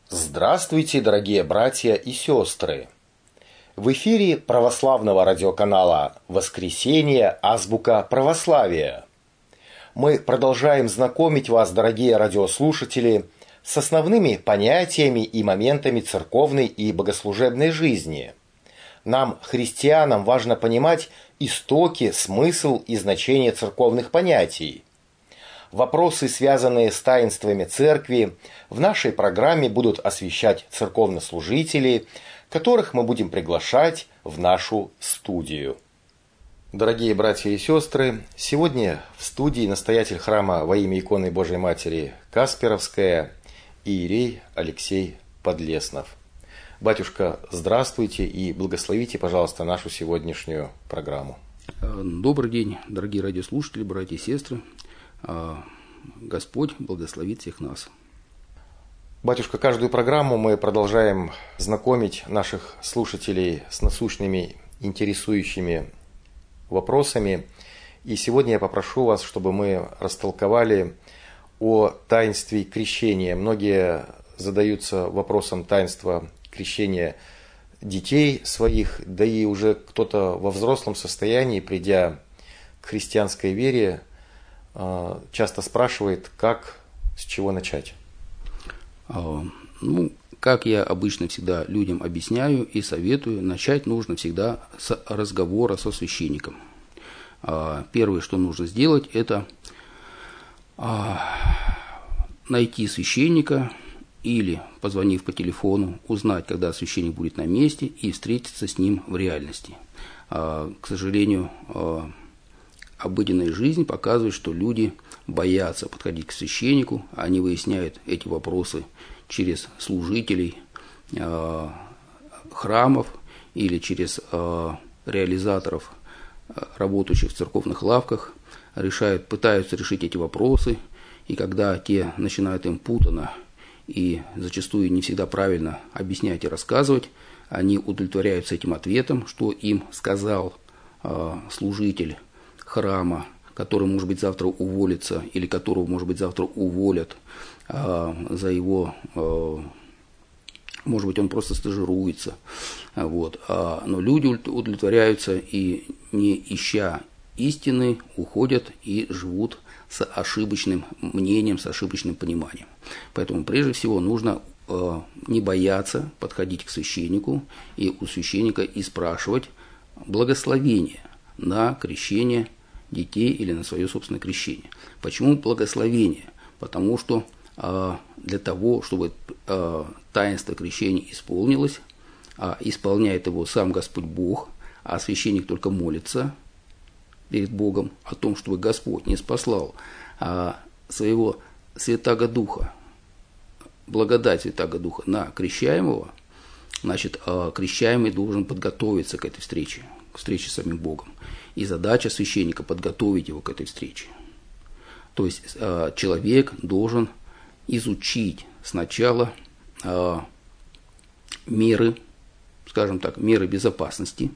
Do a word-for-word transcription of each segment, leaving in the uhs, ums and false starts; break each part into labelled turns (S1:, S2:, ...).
S1: Здравствуйте, дорогие братья и сестры! В эфире православного радиоканала «Воскресенье. Азбука православия». Мы продолжаем знакомить вас, дорогие радиослушатели, с основными понятиями и моментами церковной и богослужебной жизни. Нам, христианам, важно понимать истоки, смысл и значение церковных понятий. Вопросы, связанные с таинствами церкви, в нашей программе будут освещать церковнослужители, которых мы будем приглашать в нашу студию. Дорогие братья и сестры, сегодня в студии настоятель храма во имя иконы Божией Матери Касперовская иерей Алексей Подлеснов. Батюшка, здравствуйте и благословите, пожалуйста, нашу сегодняшнюю программу.
S2: Добрый день, дорогие радиослушатели, братья и сестры. Господь благословит всех нас.
S1: Батюшка, каждую программу мы продолжаем знакомить наших слушателей с насущными, интересующими вопросами. И сегодня я попрошу вас, чтобы мы растолковали о таинстве крещения. Многие задаются вопросом таинства крещения детей своих, да и уже кто-то во взрослом состоянии, придя к христианской вере, часто спрашивает, как, с чего начать.
S2: Ну, как я обычно всегда людям объясняю и советую, начать нужно всегда с разговора со священником. Первое, что нужно сделать, это найти священника или, позвонив по телефону, узнать, когда священник будет на месте, и встретиться с ним в реальности. К сожалению, обыденная жизнь показывает, что люди боятся подходить к священнику, они выясняют эти вопросы через служителей э, храмов или через э, реализаторов, работающих в церковных лавках, решают, пытаются решить эти вопросы, и когда те начинают им путано и зачастую не всегда правильно объяснять и рассказывать, они удовлетворяются этим ответом, что им сказал э, служитель храма, который, может быть, завтра уволится, или которого, может быть, завтра уволят э, за его, э, может быть, он просто стажируется. Вот. А, но люди удовлетворяются и, не ища истины, уходят и живут с ошибочным мнением, с ошибочным пониманием. Поэтому, прежде всего, нужно э, не бояться подходить к священнику и у священника и спрашивать благословение на крещение детей или на свое собственное крещение. Почему благословение? Потому что э, для того, чтобы э, таинство крещения исполнилось, а исполняет его сам Господь Бог, а священник только молится перед Богом о том, чтобы Господь не спаслал а, своего Святаго Духа, благодать Святаго Духа на крещаемого, значит, э, крещаемый должен подготовиться к этой встрече, к встрече с самим Богом. И задача священника подготовить его к этой встрече. То есть э, человек должен изучить сначала э, меры, скажем так, меры безопасности,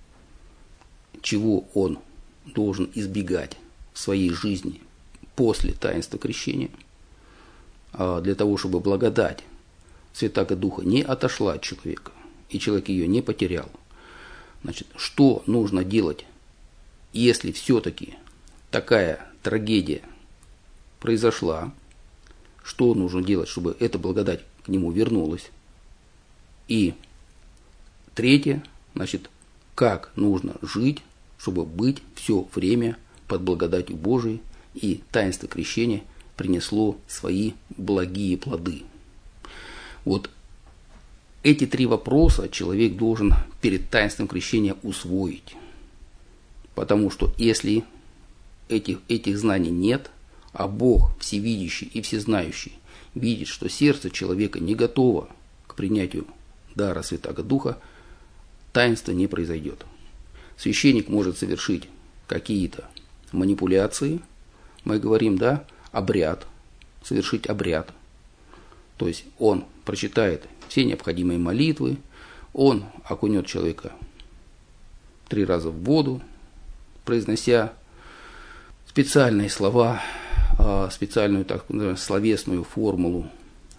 S2: чего он должен избегать в своей жизни после таинства крещения, э, для того, чтобы благодать Святаго Духа не отошла от человека, и человек ее не потерял. Значит, что нужно делать, если все-таки такая трагедия произошла, что нужно делать, чтобы эта благодать к нему вернулась? И третье, значит, как нужно жить, чтобы быть все время под благодатью Божией, и таинство крещения принесло свои благие плоды. Вот эти три вопроса человек должен перед таинством крещения усвоить. Потому что если этих, этих знаний нет, а Бог всевидящий и всезнающий видит, что сердце человека не готово к принятию дара Святаго Духа, таинство не произойдет. Священник может совершить какие-то манипуляции, мы говорим, да, обряд, совершить обряд. То есть он прочитает все необходимые молитвы, он окунет человека три раза в воду, произнося специальные слова, специальную так, словесную формулу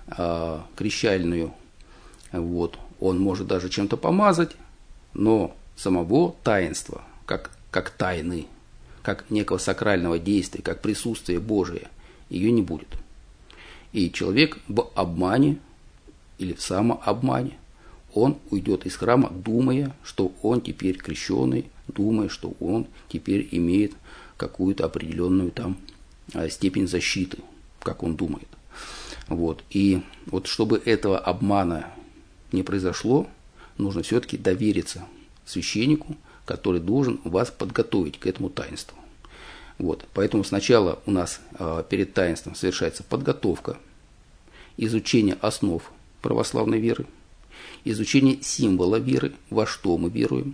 S2: э, крещальную, вот, он может даже чем-то помазать, но самого таинства, как, как тайны, как некого сакрального действия, как присутствие Божие, ее не будет. И человек в обмане или в самообмане, он уйдет из храма, думая, что он теперь крещеный, думая, что он теперь имеет какую-то определенную там степень защиты, как он думает. Вот. И вот чтобы этого обмана не произошло, нужно все-таки довериться священнику, который должен вас подготовить к этому таинству. Вот. Поэтому сначала у нас э, перед таинством совершается подготовка, изучение основ православной веры, изучение символа веры, во что мы веруем,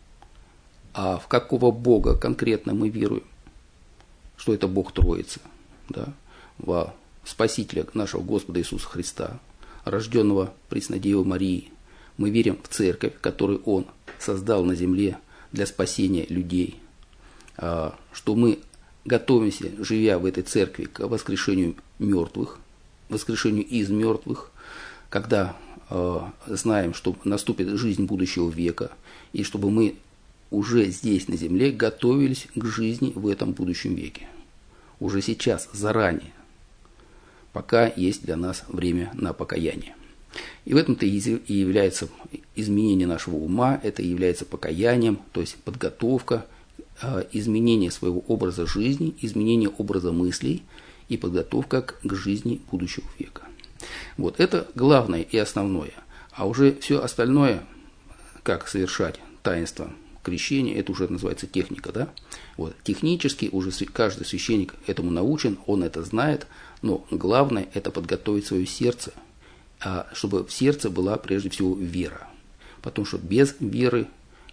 S2: а в какого Бога конкретно мы веруем, что это Бог Троица, да, во Спасителя нашего Господа Иисуса Христа, рожденного Преснодевой Марии. Мы верим в Церковь, которую Он создал на земле для спасения людей, что мы готовимся, живя в этой церкви, к воскрешению мертвых, воскрешению из мертвых, когда э, знаем, что наступит жизнь будущего века, и чтобы мы уже здесь, на земле, готовились к жизни в этом будущем веке. Уже сейчас, заранее, пока есть для нас время на покаяние. И в этом-то и является изменение нашего ума, это и является покаянием, то есть подготовка, изменение своего образа жизни, изменение образа мыслей и подготовка к жизни будущего века. Вот это главное и основное. А уже все остальное, как совершать таинство крещения, это уже называется техника. Да? Вот. Технически уже каждый священник этому научен, он это знает, но главное это подготовить свое сердце, чтобы в сердце была прежде всего вера. Потому что без веры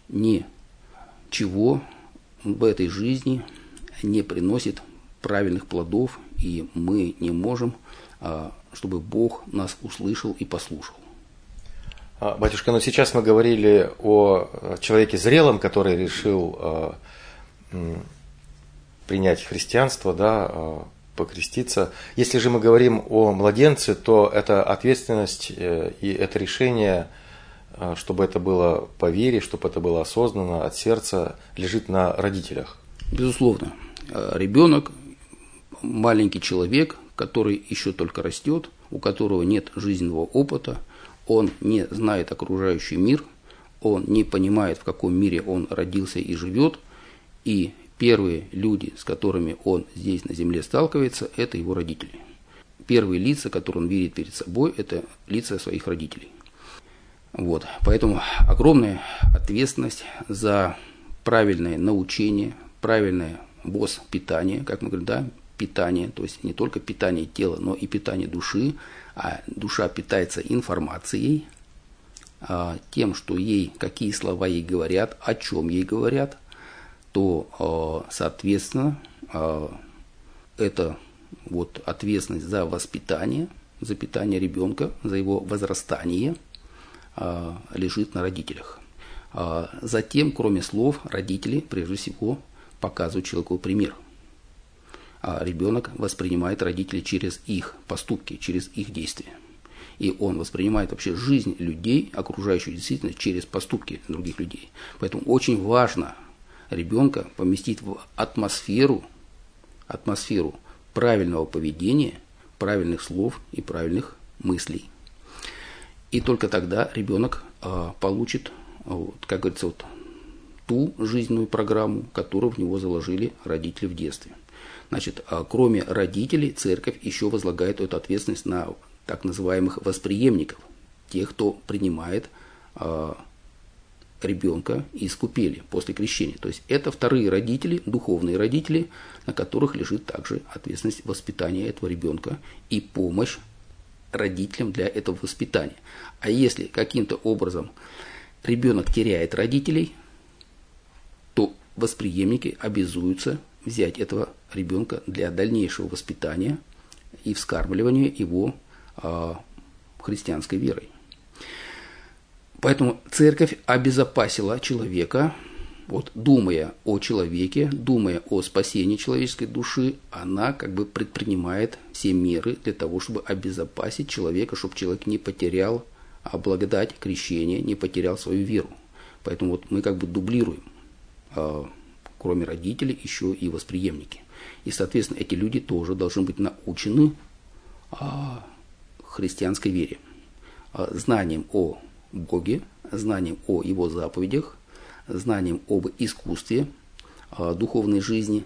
S2: ничего в этой жизни не приносит правильных плодов, и мы не можем, чтобы Бог нас услышал и послушал.
S1: Батюшка, ну сейчас мы говорили о человеке зрелом, который решил принять христианство, да, покреститься. Если же мы говорим о младенце, то это ответственность и это решение, чтобы это было по вере, чтобы это было осознанно, от сердца, лежит на родителях.
S2: Безусловно. Ребенок, маленький человек, который еще только растет, у которого нет жизненного опыта, он не знает окружающий мир, он не понимает, в каком мире он родился и живет, и первые люди, с которыми он здесь на земле сталкивается, это его родители. Первые лица, которые он видит перед собой, это лица своих родителей. Вот. Поэтому огромная ответственность за правильное научение, правильное воспитание, как мы говорим, да, питание, то есть не только питание тела, но и питание души, а душа питается информацией, тем, что ей, какие слова ей говорят, о чем ей говорят, то, соответственно, это вот ответственность за воспитание, за питание ребенка, за его возрастание лежит на родителях. Затем, кроме слов, родители, прежде всего, показывают человеку пример. А ребенок воспринимает родителей через их поступки, через их действия. И он воспринимает вообще жизнь людей, окружающую действительность, через поступки других людей. Поэтому очень важно ребенка поместить в атмосферу, атмосферу правильного поведения, правильных слов и правильных мыслей. И только тогда ребенок э, получит, вот, как говорится, вот, ту жизненную программу, которую в него заложили родители в детстве. Значит, э, кроме родителей, церковь еще возлагает эту ответственность на так называемых восприемников, тех, кто принимает э, ребенка из купели после крещения. То есть это вторые родители, духовные родители, на которых лежит также ответственность воспитания этого ребенка и помощь родителям для этого воспитания. А если каким-то образом ребенок теряет родителей, то восприемники обязуются взять этого ребенка для дальнейшего воспитания и вскармливания его э, христианской верой. Поэтому церковь обезопасила человека вот думая о человеке, думая о спасении человеческой души, она как бы предпринимает все меры для того, чтобы обезопасить человека, чтобы человек не потерял благодать крещения, не потерял свою веру. Поэтому вот мы как бы дублируем, кроме родителей, еще и восприемники. И, соответственно, эти люди тоже должны быть научены христианской вере, знанием о Боге, знанием о Его заповедях, знанием об искусстве духовной жизни.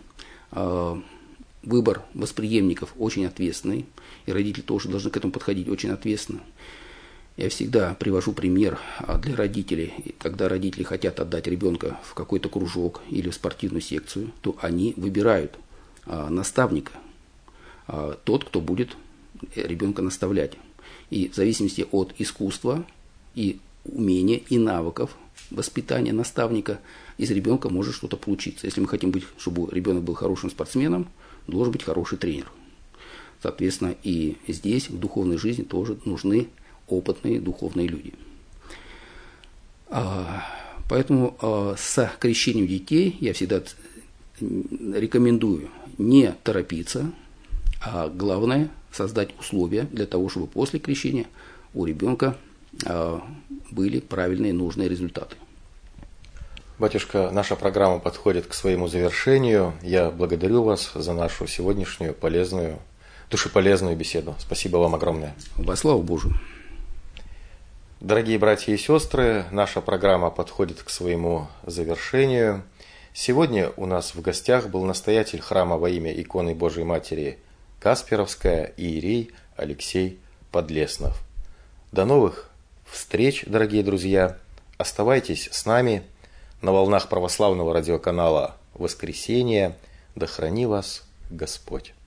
S2: Выбор восприемников очень ответственный, и родители тоже должны к этому подходить очень ответственно. Я всегда привожу пример для родителей. Когда родители хотят отдать ребенка в какой-то кружок или в спортивную секцию, то они выбирают наставника, тот, кто будет ребенка наставлять. И в зависимости от искусства и умения и навыков воспитания наставника из ребенка может что-то получиться. Если мы хотим, быть, чтобы ребенок был хорошим спортсменом, должен быть хороший тренер. Соответственно, и здесь, в духовной жизни, тоже нужны опытные духовные люди. Поэтому с крещением детей я всегда рекомендую не торопиться, а главное создать условия для того, чтобы после крещения у ребенка были правильные, нужные результаты.
S1: Батюшка, наша программа подходит к своему завершению. Я благодарю вас за нашу сегодняшнюю полезную, душеполезную беседу. Спасибо вам огромное.
S2: Во славу Божию.
S1: Дорогие братья и сестры, наша программа подходит к своему завершению. Сегодня у нас в гостях был настоятель храма во имя иконы Божией Матери Касперовская, иерей Алексей Подлеснов. До новых встреч, дорогие друзья. Оставайтесь с нами на волнах православного радиоканала «Воскресение». Да храни вас Господь.